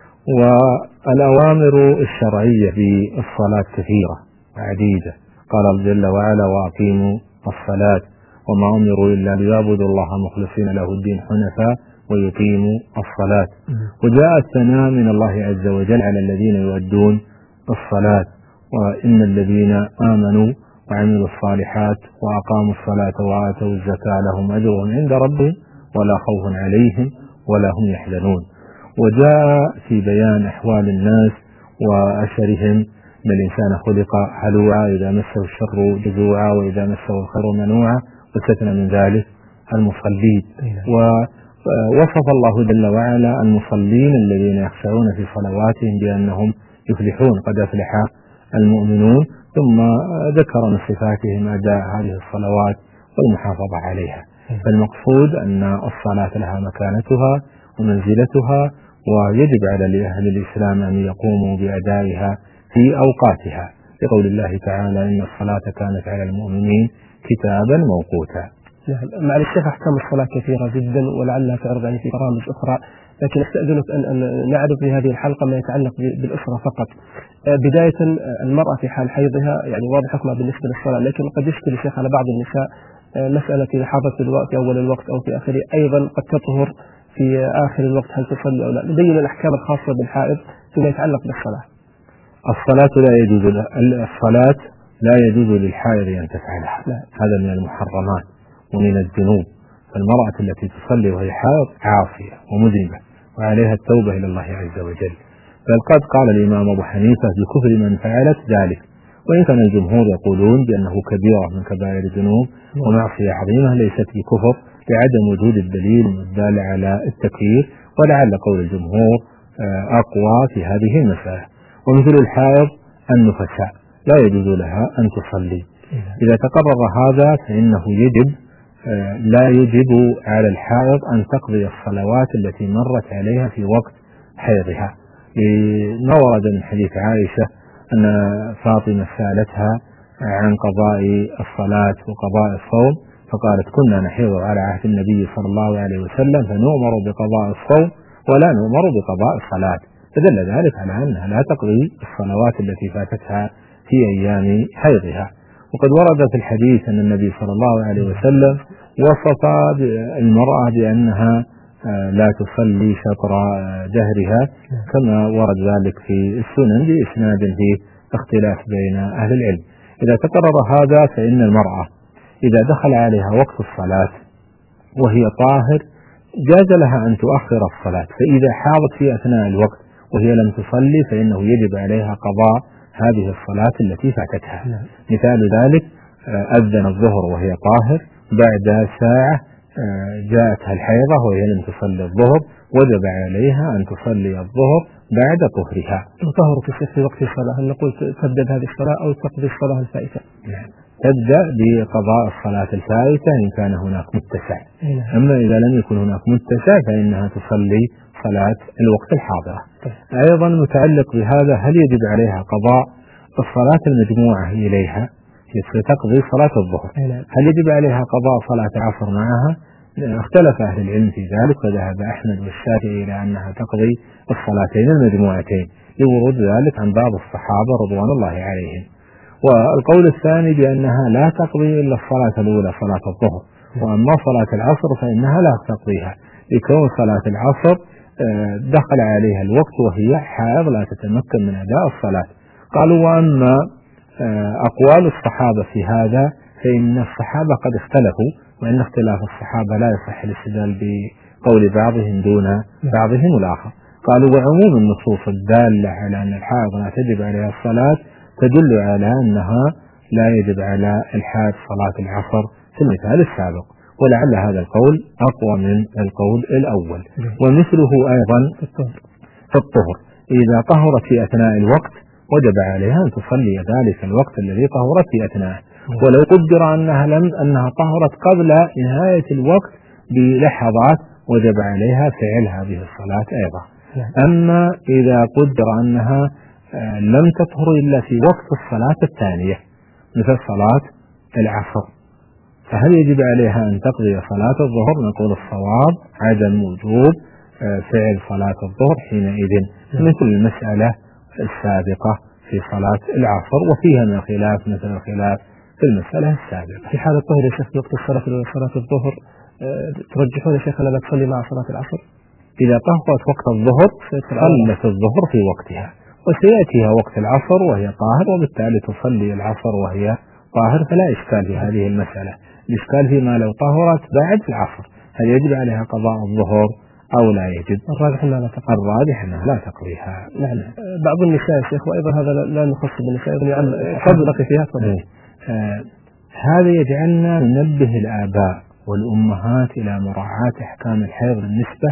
والأوامر الشرعية بالصلاة كثيرة وعديدة. قال جل وعلا: وأقيموا الصلاة وما أمروا إلا ليعبدوا الله مخلصين له الدين حنفاء ويقيموا الصلاة. وجاء الثناء من الله عز وجل على الذين يؤدون الصلاة: وإن الذين آمنوا وعملوا الصالحات وأقاموا الصلاة وآتوا الزكاة لهم أجرهم عند ربهم ولا خوف عليهم ولا هم يحزنون. وجاء في بيان أحوال الناس وأثرهم: إن الإنسان خلق هلوعا، إذا مسه الشر جزوعا، وإذا مسه الخير منوعا، واستثنى من ذلك المصلين. ووصف الله جل وعلا المصلين الذين يخشعون في صلواتهم بأنهم يفلحون: قد أفلح المؤمنون. ثم ذكر من صفاتهم أداء هذه الصلوات والمحافظة عليها. فالمقصود أن الصلاة لها مكانتها ومنزلتها، ويجب على أهل الإسلام أن يقوموا بأدائها في أوقاتها، لقول الله تعالى: إن الصلاة كانت على المؤمنين كتابا موقوتا. مع الشيخ، أحكام الصلاة كثيرة جدا ولعلها تعرض يعني في برامج أخرى، لكن أستأذنك أن نعرف في هذه الحلقة ما يتعلق بالأسرة فقط. بداية، المرأة في حال حيضها يعني واضح حكمها بالنسبة للصلاة، لكن قد يشكل الشيخ على بعض النساء مسألة إذا حاضت في الوقت أول الوقت أو في آخره، أيضا قد تطهر في آخر الوقت، هل تصلي أو لا؟ نبين الأحكام الخاصة بالحائض فيما يتعلق بالصلاة. الصلاة لا يجوز للحائض أن تفعلها، هذا من المحرمات ومن الذنوب. فالمرأة التي تصلي وهي حائض عاصية ومذنبة، وعليها التوبة إلى الله عز وجل. بل قد قال الإمام أبو حنيفة بكفر من فعلت ذلك، وإن كان الجمهور يقولون بأنه كبيرة من كبائر الذنوب ومعصية عظيمة ليست بكفر، لعدم وجود الدليل الدال على التكفير، ولعل قول الجمهور أقوى في هذه المسألة. ومثل الحائض النفساء لا يجوز لها أن تصلي. إذا تقرر هذا فإنه لا يجب على الحائض أن تقضي الصلوات التي مرت عليها في وقت حيضها، لما ورد من حديث عائشة أن فاطمة سألتها عن قضاء الصلاة وقضاء الصوم، فقالت كنا نحيض على عهد النبي صلى الله عليه وسلم فنؤمر بقضاء الصوم ولا نؤمر بقضاء الصلاة، فدل ذلك على أنها لا تقضي الصلوات التي فاتتها في أيام حيضها. وقد ورد في الحديث أن النبي صلى الله عليه وسلم وصف المرأة بأنها لا تصلي شطر جهرها، كما ورد ذلك في السنن بإسناد فيه اختلاف بين أهل العلم. إذا تقرر هذا فإن المرأة إذا دخل عليها وقت الصلاة وهي طاهر جاز لها أن تؤخر الصلاة، فإذا حاضت في أثناء الوقت وهي لم تصلي فإنه يجب عليها قضاء هذه الصلاة التي فاتتها. مثال ذلك أذن الظهر وهي طاهر، بعد ساعة جاءتها الحيضة وهي لم تصلي الظهر، وجب عليها أن تصلي الظهر بعد طهرها. طهر في وقت الصلاة، هل نقول تبدأ هذه الصلاة أو تقضي الصلاة الفائتة؟ تبدأ بقضاء الصلاة الفائتة إن كان هناك متسع، أما إذا لم يكن هناك متسع فإنها تصلي صلاة الوقت الحاضرة. أيضا متعلق بهذا، هل يجب عليها قضاء الصلاة المجموعة إليها؟ ستقضي صلاة الظهر، هل يجب عليها قضاء صلاة العصر معها؟ اختلف أهل العلم في ذلك، وذهب أحمد والشافعي إلى أنها تقضي الصلاتين المجموعتين لورود ذلك عن بعض الصحابة رضوان الله عليهم. والقول الثاني بأنها لا تقضي إلا الصلاة الأولى صلاة الظهر، وأما صلاة العصر فإنها لا تقضيها لكون صلاة العصر دخل عليها الوقت وهي حائض لا تتمكن من أداء الصلاة. قالوا وأما أقوال الصحابة في هذا فإن الصحابة قد اختلفوا، وإن اختلاف الصحابة لا يصح الاستدلال بقول بعضهم دون بعضهم الآخر. قالوا وعموم النصوص الدالة على أن الحائض لا تجب عليها الصلاة تدل على أنها لا يجب على الحائض صلاة العصر في المثال السابق، ولعل هذا القول أقوى من القول الأول. ومثله أيضا في الطهر، إذا طهرت في أثناء الوقت وجب عليها أن تصلي ذلك الوقت الذي طهرت في أثناءه، ولو قدر أنها طهرت قبل نهاية الوقت بلحظات وجب عليها فعل هذه الصلاة أيضا. أما إذا قدر أنها لم تطهر إلا في وقت الصلاة الثانية مثل صلاة العصر، فهل يجب عليها أن تقضي صلاة الظهر؟ نقول الصواب عدم وجوب فعل صلاة الظهر حينئذ، مثل المسألة السابقة في صلاة العصر، وفيها من خلاف مثل الخلاف في المسألة السابقة. في حال الطهر يا شيخ وقت الصلاة صلاة الظهر ترجحون يا شيخ لا تصلي مع صلاة العصر؟ إذا طهرت وقت الظهر صلت الظهر في وقتها، وسيأتيها وقت العصر وهي طاهر، وبالتالي تصلي العصر وهي طاهر، فلا إشكال في هذه المسألة. الإشكال فيما لو طهرت بعد العصر، هل يجب عليها قضاء الظهر أو لا يجب؟ الراجح أنها لا تقضي. الراجح أنها لا تقضيها. نعم. بعض النساء يا شيخ، وأيضا هذا لا نخص بالنساء يعني قبل فيها هذا يجعلنا ننبه الآباء والأمهات إلى مراعاة أحكام الحيض بالنسبة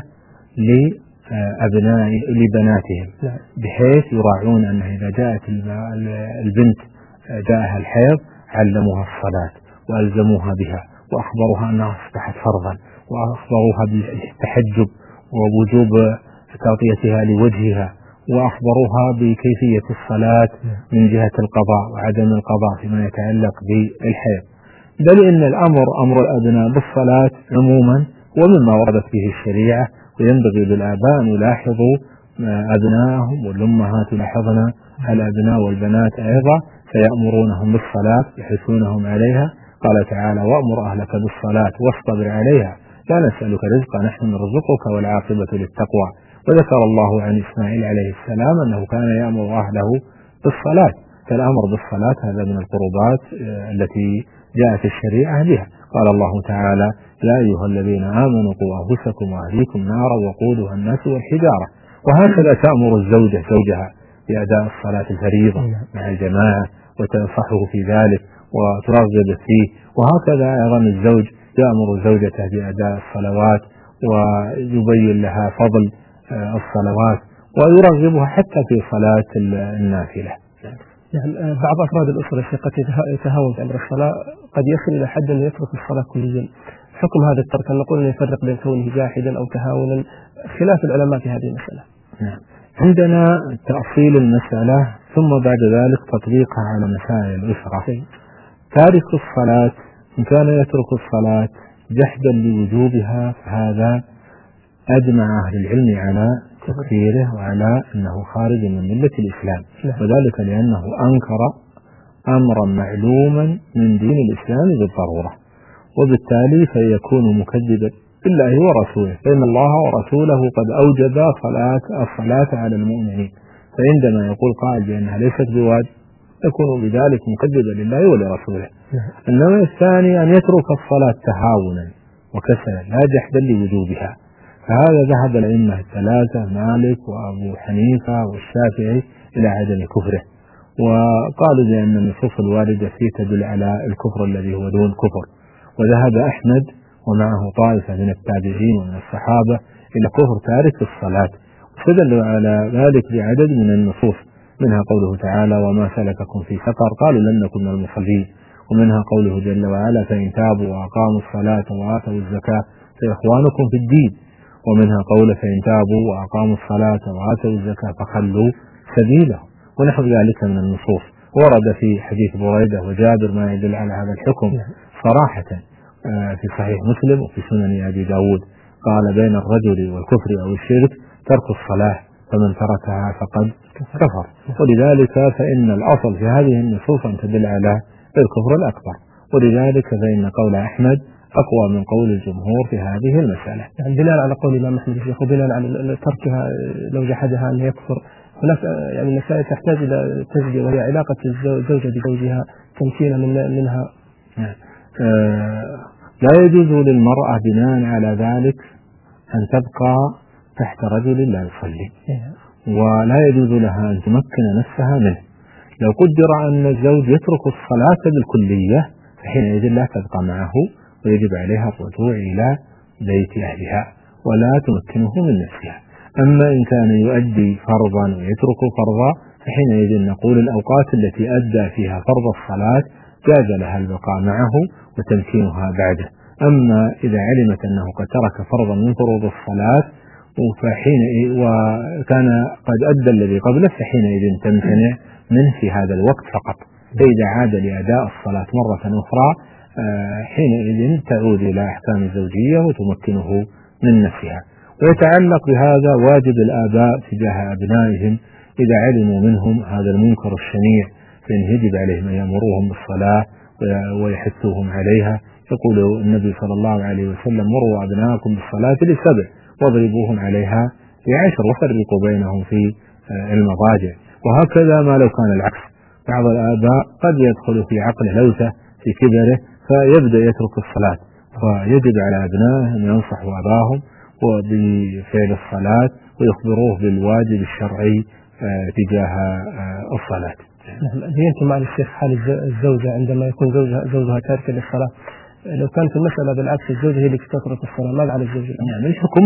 لبناتهم، بحيث يراعون أن إذا جاءت البنت جاءها الحيض علموها الصلاة وألزموها بها، وأخبروها أنها أصبحت فرضا، وأخبروها بالتحجب ووجوب تغطيتها لوجهها، وأخبروها بكيفية الصلاة من جهة القضاء وعدم القضاء فيما يتعلق بالحيض. بل إن الأمر أمر الأبناء بالصلاة عموما ومما وردت به الشريعة، وينبغي للآباء أن يلاحظوا أبنائهم، والأمهات يلاحظن الأبناء والبنات أيضا فيأمرونهم بالصلاة يحثونهم عليها. قال تعالى وأمر أهلك بالصلاة واصطبر عليها لا نسألك رزقا نحن نرزقك والعاقبة للتقوى. وذكر الله عن إسماعيل عليه السلام أنه كان يأمر أهله بالصلاة، فالأمر بالصلاة هذا من القربات التي جاءت الشريعة بها. قال الله تعالى يا أيها الذين آمنوا قوا أنفسكم وأهليكم نارا وقودها الناس والحجارة. وهكذا تأمر الزوجة زوجها بأداء الصلاة الفريضة مع الجماعة وتنصحه في ذلك وترغب فيه، وهكذا أيضا الزوج يأمر زوجته بأداء الصلوات ويبين لها فضل الصلوات ويرغبها حتى في صلاة النافلة. يعني بعض أفراد الأسرة قد يتهاون في أمر الصلاة، قد يصل إلى حد أن يترك الصلاة كليا. حكم هذا الترك أن نقول أن يفرق بين كونه جاحدا أو تهاونا، خلاف العلماء في هذه المسألة. نعم. عندنا تأصيل المسألة في ثم بعد ذلك تطبيقها على مسائل الأسرة. تارك الصلاة إن كان يترك الصلاة جحدا لوجوبها فهذا أجمع أهل العلم على تكفيره وعلى أنه خارج من ملة الإسلام، وذلك لأنه أنكر أمرا معلوما من دين الإسلام بالضرورة، وبالتالي فيكون مكذبا بالله ورسوله، فإن الله ورسوله قد أوجب الصلاة على المؤمنين، فعندما يقول قائل بأنها ليست بواجب يكون بذلك مكذبا لله ولرسوله. إنما الثاني أن يترك الصلاة تهاونا وكسلا لا جحدا لوجوبها، فهذا ذهب الأئمة الثلاثة مالك وأبو حنيفة والشافعي إلى عدم كفره، وقالوا بأن النصوص الواردة فيه تدل على الكفر الذي هو دون كفر. وذهب أحمد ومعه طائفة من التابعين ومن الصحابة إلى كفر تارك الصلاة، واستدلوا على ذلك بعدد من النصوص، منها قوله تعالى وما سلككم في سقر قالوا لم نكن من المصلين، ومنها قوله جل وعلا فإن تابوا وأقاموا الصلاة وآتوا الزكاة فإخوانكم في الدين، ومنها قوله فإن تابوا وأقاموا الصلاة وآتوا الزكاة فخلوا سبيلهم، ونحو ذلك من النصوص. ورد في حديث بريدة وجابر ما يدل على هذا الحكم صراحة في صحيح مسلم وفي سنن أبي داود، قال بين الرجل والكفر أو الشرك ترك الصلاة، فمن تركها فقد كفر. ولذلك فإن الأصل في هذه النصوص أن تدل على الكفر الأكبر، ولذلك فإن قول أحمد أقوى من قول الجمهور في هذه المسألة. يعني بناء على قول الإمام أحمد الشيخ وبناء على تركها لو جحدها أن يكفر، هناك يعني المسائل تحتاج إلى تزكية، وهي علاقة الزوجة بزوجها تمكينا منها. لا يجوز للمرأة بناء على ذلك أن تبقى تحت رجل لا يصلي، ولا يجوز لها أن تمكن نفسها منه. لو قدر أن الزوج يترك الصلاة بالكلية فحينئذ لا تبقى معه، ويجب عليها الرجوع إلى بيت أهلها ولا تمكنه من نفسها. أما إن كان يؤدي فرضا ويترك فرضا فحينئذ نقول الأوقات التي أدى فيها فرض الصلاة جاز لها البقاء معه وتمكينها بعده. أما إذا علمت أنه قد ترك فرضا من فروض الصلاة وكان قد أدى الذي قبله فحينئذ تمتنع منه في هذا الوقت فقط، فإذا عاد لأداء الصلاة مرة أخرى حينئذ تعود إلى أحكام الزوجية وتمكنه من نفسها. ويتعلق بهذا واجب الآباء تجاه أبنائهم إذا علموا منهم هذا المنكر الشنيع، فإن يجب عليهم أن يأمروهم بالصلاة ويحثوهم عليها. يقول النبي صلى الله عليه وسلم مروا أبنائكم بالصلاة ل7 واضربوهم عليها ل10 وفرقوا بينهم في المضاجع. وهكذا ما لو كان العكس، بعض الآباء قد يدخل في عقله لوثة في كبره فيبدأ يترك الصلاة، فيجب على أبنائه أن ينصحوا أباهم وبفعل الصلاة ويخبروه بالواجب الشرعي تجاه الصلاة. يمكن مع الشيخ حال الزوجة عندما يكون زوجها تاركا للصلاة، لو كانت المسألة بالعكس الزوجة هي اللي تترك الصلاة ماذا على الزوج؟ يعني الحكم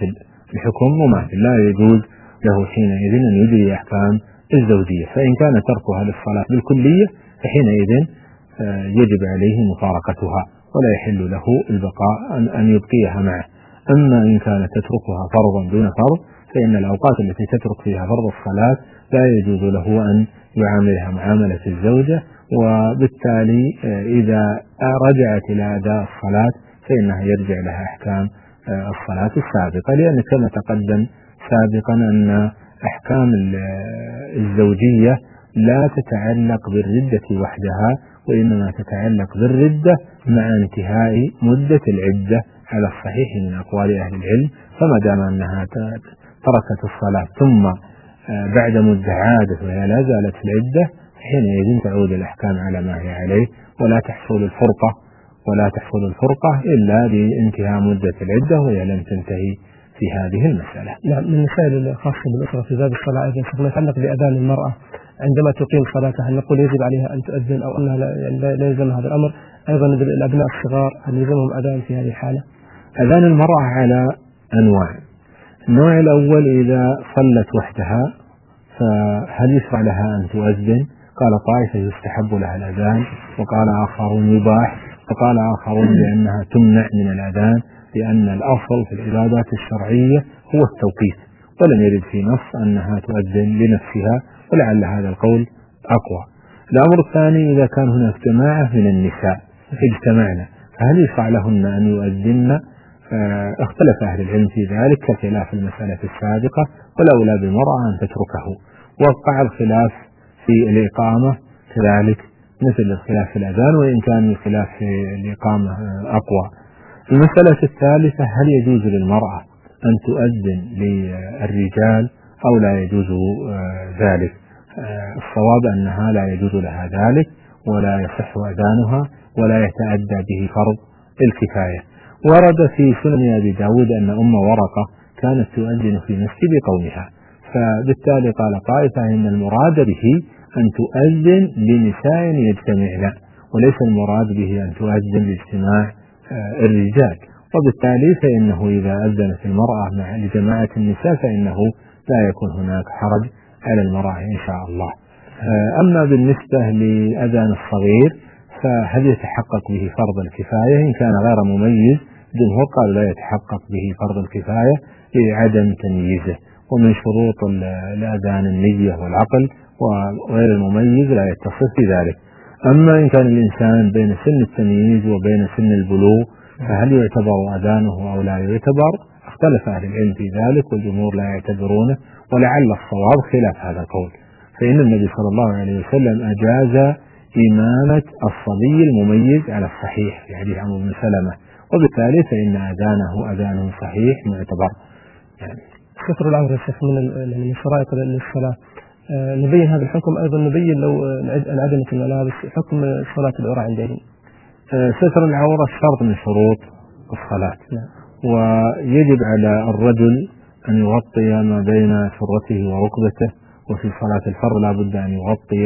مماثل، لا يجوز له حينئذ أن يجري أحكام الزوجية، فإن كان تركها للصلاة بالكلية فحينئذ يجب عليه مفارقتها ولا يحل له البقاء أن يبقيها معه. أما إن كانت تتركها فرضا دون فرض فإن الأوقات التي تترك فيها فرض الصلاة لا يجوز له أن يعاملها معاملة الزوجة، وبالتالي إذا رجعت إلى أداء الصلاة فإنها يرجع لها أحكام الصلاة السابقة، لأن كما تقدم سابقا أن أحكام الزوجية لا تتعلق بالردة وحدها، وإنما تتعلق بالردة مع انتهاء مدة العدة على الصحيح من أقوال أهل العلم. فما دام أنها تركت الصلاة ثم بعد مدة عادت وهي لا زالت في العدة حينئذ تعود الأحكام على ما هي عليه، ولا تحصل الفرقة إلا بانتهاء مدة العدة وهي لم تنتهي في هذه المسألة. نعم، من المسائل الخاصة بالأسرة في باب الصلاة أيضا يتعلق بأذان المرأة عندما تقيم صلاتها، هل نقول يجب عليها أن تؤذن أو أنها لا يلزم هذا الأمر؟ أيضا الأبناء الصغار هل يلزمهم أذان في هذه الحالة؟ أذان المرأة على أنواع. النوع الأول إذا صلت وحدها فهل يشرع لها أن تؤذن؟ قال طائفة يستحب لها الأذان، وقال آخرون يباح، وقال آخرون بأنها تمنع من الأذان، لأن الأصل في العبادات الشرعية هو التوقيت، ولم يرد في نص أنها تؤذن لنفسها، ولعل هذا القول أقوى. الأمر الثاني، إذا كان هناك جماعة من النساء اجتمعنا فهل يشرع لهن أن يؤذن؟ اختلف أهل العلم في ذلك كخلاف المسألة السابقة، والأولى بالمرأة أن تتركه. وقع الخلاف في الإقامة كذلك مثل الخلاف في الأذان، وإن كان الخلاف في الإقامة أقوى. المسألة الثالثة، هل يجوز للمرأة أن تؤذن للرجال أو لا يجوز ذلك؟ الصواب أنها لا يجوز لها ذلك، ولا يصح أذانها، ولا يتأدى به فرض الكفاية. ورد في سنن أبي داود أن أم ورقة كانت تؤذن في مسجد قومها، فبالتالي قال طائفة إن المراد به أن تؤذن لنساء يجتمعن، وليس المراد به أن تؤذن لاجتماع الرجال. وبالتالي فإنه إذا أذنت المرأة مع لجماعة النساء فإنه لا يكون هناك حرج على المرأة إن شاء الله. أما بالنسبة لأذان الصغير فهل يتحقق به فرض الكفاية؟ إن كان غير مميز جمهور قال لا يتحقق به فرض الكفاية لعدم تمييزه، ومن شروط الأذان النية والعقل، وغير المميز لا يتصف بذلك. أما إن كان الإنسان بين سن التمييز وبين سن البلوغ فهل يعتبر أذانه أو لا يعتبر؟ اختلف أهل العلم في ذلك، والجمهور لا يعتبرونه، ولعل الصواب خلاف هذا القول، فإن النبي صلى الله عليه وسلم أجاز إمامة الصبي المميز على الصحيح في حديث عمرو بن سلمة، وبالتالي فإن أذانه صحيح معتبر. يعني ستر العورة يا شيخ من شرائط الصلاة، نبين هذا الحكم. أيضا نبين لو انعدمت الملابس حكم صلاة العورة عندنا. ستر العورة شرط من شروط الصلاة، ويجب على الرجل أن يغطي ما بين سرته وركبته، وفي صلاة الفرض لا بد أن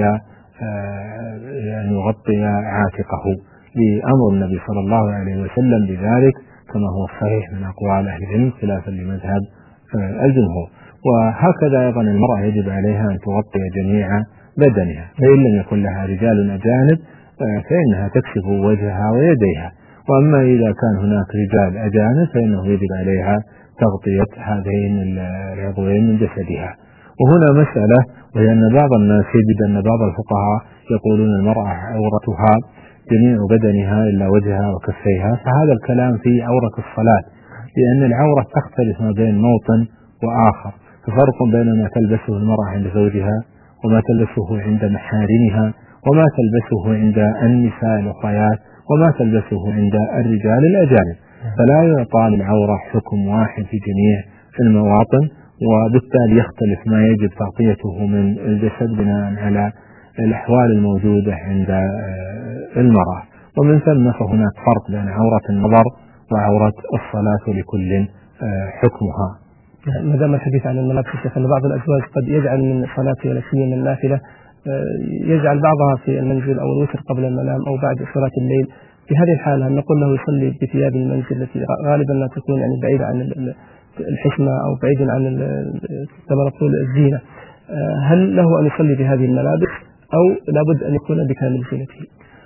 يغطي عاتقه لأمر النبي صلى الله عليه وسلم بذلك، كما هو الصحيح من أقوال أهل العلم خلافا لمذهب الجمهور. وهكذا أيضا المرأة يجب عليها أن تغطي جميع بدنها، فإن لم يكن لها رجال أجانب فإنها تكشف وجهها ويديها، وأما إذا كان هناك رجال أجانب فإنه يجب عليها تغطية هذين العضوين من جسدها. وهنا مسألة، وهي أن بعض الناس يجد أن بعض الفقهاء يقولون المرأة عورتها جميع بدنها إلا وجهها وكفيها، فهذا الكلام في عورة الصلاة، لأن العورة تختلف ما بين موطن وآخر، ففرق بين ما تلبسه المرأة عند زوجها وما تلبسه عند محارمها وما تلبسه عند النساء الأخريات وما تلبسه عند الرجال الأجانب، فلا يعطى للعورة حكم واحد في جميع المواطن، وبالتالي يختلف ما يجب تغطيته من الجسد بناء على الأحوال الموجودة عند المرأة. ومن ثم فهناك فرق بين عورة النظر وعورة الصلاة، ولكل حكمها. ما دام الحديث عن الملابس شيخ، أن بعض الأزواج قد يجعل من صلاته ولا سيما النافلة يجعل بعضها في المنزل أو الوتر قبل المنام أو بعد صلاة الليل. في هذه الحالة هل نقول له يصلي بثياب المنزل التي غالبا لا تكون يعني بعيدة عن الحشمة أو بعيدا عن كما نقول الزينة، هل له أن يصلي بهذه الملابس أو لابد أن يكون بكامل زينته؟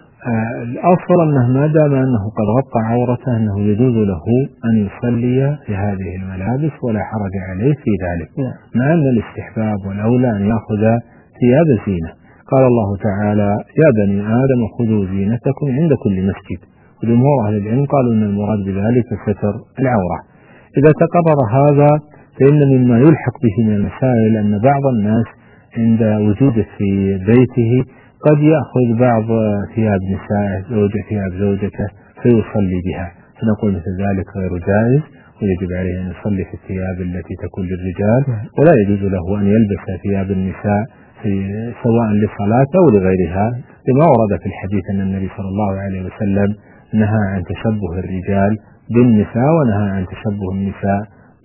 الأصل أنه ما دام أنه قد غطى عورته أنه يجوز له أن يصلي في هذه الملابس ولا حرج عليه في ذلك، مع أن الاستحباب والأولى أن يأخذ ثياب الزينة. قال الله تعالى: يا بني آدم خذوا زينتكم عند كل مسجد. وجمهور أهل العلم قالوا أن المراد بذلك ستر العورة. إذا تقرر هذا فإن مما يلحق به من المسائل أن بعض الناس عند وجوده في بيته قد يأخذ بعض ثياب نسائه ثياب زوجته فيصلي بها، فنقول مثل ذلك غير جائز، ويجب عليه أن يصلي في الثياب التي تكون للرجال، ولا يجوز له أن يلبس ثياب النساء سواء للصلاة أو لغيرها، لما ورد في الحديث أن النبي صلى الله عليه وسلم نهى عن تشبه الرجال بالنساء ونهى عن تشبه النساء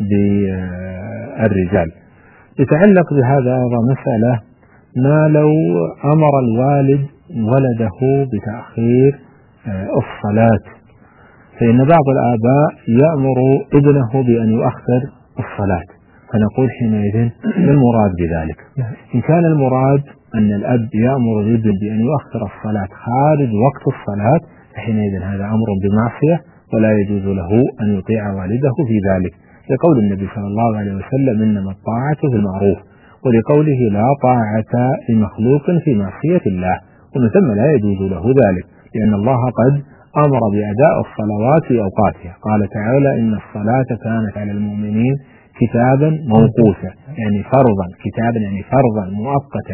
بالرجال. يتعلق بهذا أيضا مسألة، ما لو أمر الوالد ولده بتأخير الصلاة، فإن بعض الآباء يأمر ابنه بأن يؤخر الصلاة، فنقول حينئذ ما المراد بذلك؟ إن كان المراد أن الأب يأمر الابن بأن يؤخر الصلاة خارج وقت الصلاة فحينئذ هذا أمر بمعصية ولا يجوز له أن يطيع والده في ذلك. لقول النبي صلى الله عليه وسلم إنما الطاعة في المعروف، ولقوله لا طاعة لمخلوق في معصية الله، ومن ثم لا يجوز له ذلك، لأن الله قد أمر بأداء الصلوات في أوقاتها. قال تعالى إن الصلاة كانت على المؤمنين كتابا موقوتا، يعني فرضا، كتابا يعني فرضا مؤقتا،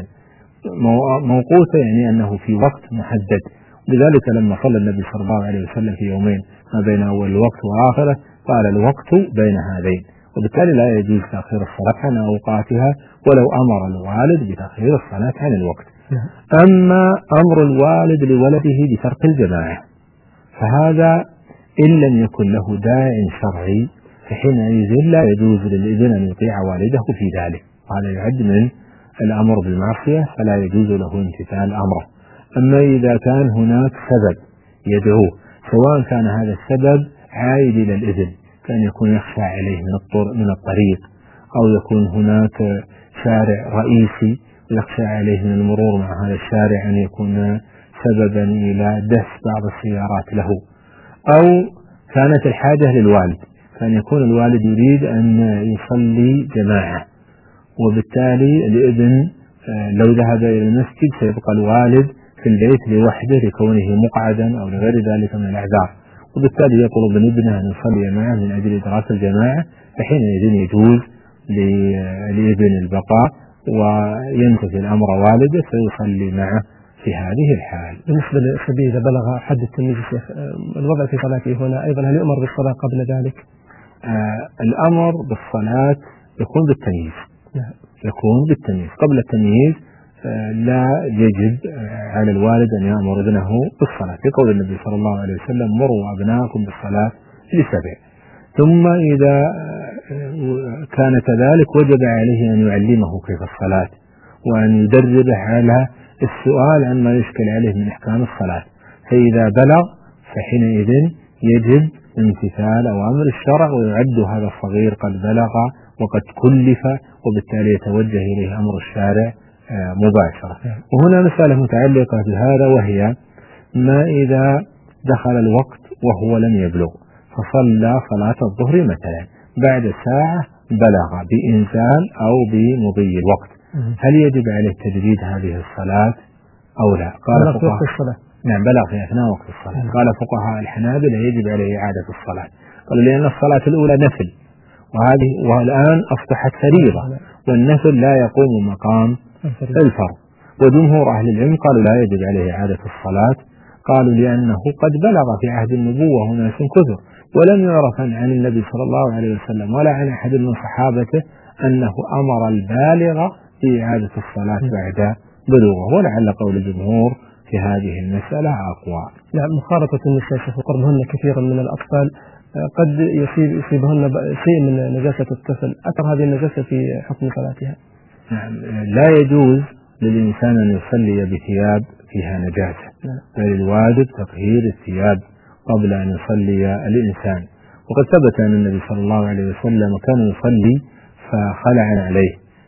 موقوتا يعني أنه في وقت محدد. لذلك لما صلى النبي صلى الله عليه وسلم في يومين ما بين أول الوقت وآخره قال الوقت بين هذين، وبالتالي لا يجوز تأخير الصلاة عن أوقاتها ولو أمر الوالد بتأخير الصلاة عن الوقت. أما أمر الوالد لولده بترك الجماعة فهذا إن لم يكن له داع شرعي فحينئذ لا يجوز للابن أن يطيع والده في ذلك، هذا يعد من الأمر بالمعصية فلا يجوز له امتثال أمره. أما إذا كان هناك سبب يدعوه، سواء كان هذا السبب عائد إلى الابن كان يكون يخشى عليه من الطريق، أو يكون هناك شارع رئيسي يخشى عليه من المرور مع هذا الشارع أن يكون سببا إلى دس بعض السيارات له، أو كانت الحاجة للوالد كان يكون الوالد يريد أن يصلي جماعة، وبالتالي الابن لو ذهب إلى المسجد سيبقى الوالد في البيت لوحده لكونه مقعدا أو لغير ذلك من الأعذار، وبالتالي يطلب من ابنه أن يصلي معه من أجل إدراك الجماعة، فحينئذ يجوز لابن البقاء ويمتثل أمر والده فيصلي معه في هذه الحال. بالنسبة للصبي إذا بلغ حد التمييز شيخ، الوضع في صلاته هنا أيضا هل يؤمر بالصلاة قبل ذلك؟ الأمر بالصلاة يكون بالتمييز، يكون بالتمييز. قبل التمييز لا يجب على الوالد أن يأمر ابنه بالصلاة، لقول النبي صلى الله عليه وسلم مروا أبناءكم بالصلاة ل7. ثم إذا كان كذلك وجب عليه أن يعلمه كيف الصلاة وأن يدربه على السؤال عما يشكل عليه من أحكام الصلاة، فإذا بلغ فحينئذ يجب امتثال أوامر الشرع ويعد هذا الصغير قد بلغ وقد كلف، وبالتالي يتوجه إليه أمر الشارع مباشرة. وهنا مسألة متعلقة بهذا، وهي ما إذا دخل الوقت وهو لم يبلغ فصلى صلاة الظهر مثلا بعد ساعة بلغ بإنزال أو بمضي الوقت، هل يجب عليه تجديد هذه الصلاة أو لا؟ قال فقهاء الصلاة نعم بلغ في أثناء وقت الصلاة. قال فقهاء الحنابلة يجب عليه إعادة الصلاة، قالوا لأن الصلاة الأولى نفل والآن أصبحت فريضة، والنفل لا يقوم مقام الفرض. وجمهور أهل العلم قالوا لا يجب عليه إعادة الصلاة، قالوا لأنه قد بلغ في عهد النبوة وناس كثر ولم يعرف عن النبي صلى الله عليه وسلم ولا عن أحد من صحابته أنه أمر البالغ بإعادة الصلاة بعد بلوغه، ولعل قول الجمهور في هذه المسألة أقوى. نعم، مخالطة النساء وقربهن كثيرا من الأطفال قد يصيبهن شيء من نجاسة الطفل، أثر هذه النجاسة في حكم صلاتها؟ نعم، لا يجوز للإنسان أن يصلي بثياب فيها نجاسة، بل الواجب تطهير الثياب قبل أن يصلي الإنسان. وقد ثبت أن النبي صلى الله عليه وسلم كان يصلي فخلع عليه،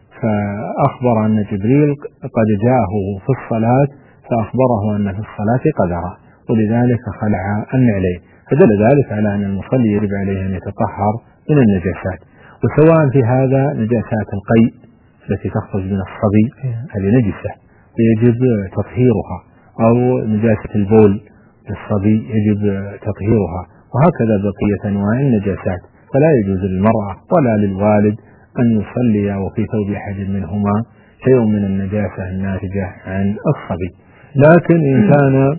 فأخبر أن جبريل قد جاءه في الصلاة فأخبره أن في الصلاة قدرة، ولذلك خلع النعلين، فدل ذلك على أن المصلي يجب عليه أن يتطهر من النجاسات. وسواء في هذا نجاسات القيء التي تخرج من الصبي هذه نجسة يجب تطهيرها، أو نجاسة البول للصبي يجب تطهيرها، وهكذا بقية أنواع النجاسات. فلا يجوز للمرأة ولا للوالد أن يصلي وفي ثوب أحد منهما شيء من النجاسة الناتجة عن الصبي. لكن إن كان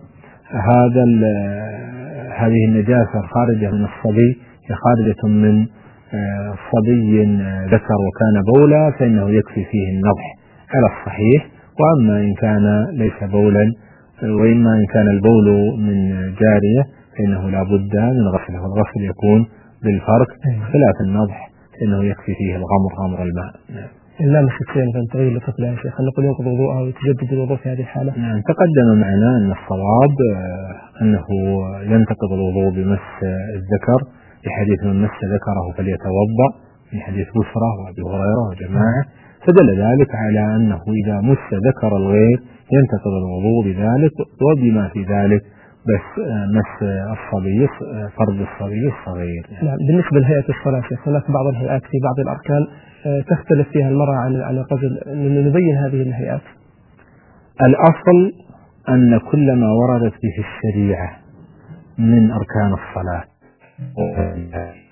هذه النجاسة الخارجة من الصبي خارجة من صبي ذكر وكان بولا فإنه يكفي فيه النضح على الصحيح. وأما إن كان ليس بولا، وإما إن كان البول من جارية فإنه لا بد من غسله، والغسل يكون بالفرق، خلاف النضح فإنه يكفي فيه غمر الماء. إلا مش شيئا فانتغير لطفل يا شيخ، نقول ينقض وضوءه ويتجدد الوضوء في هذه الحالة. نعم، تقدم معنا أن الصواب أنه ينتقض الوضوء بمس الذكر في حديث من مس ذكره فليتوضأ من حديث بصرة وأبي هريرة وجماعة، فدل ذلك على أنه إذا مس ذكر الغير ينتقض الوضوء بذلك وبما في ذلك بس مس الصبي فرج الصبي الصغير يعني. نعم. بالنسبة لهيئة الصلاة شيخ، هناك بعض الهيئات في بعض الأركان تختلف فيها المرأة عن الرجل، نبين هذه الهيئات. الأصل أن كل ما وردت به الشريعة من أركان الصلاة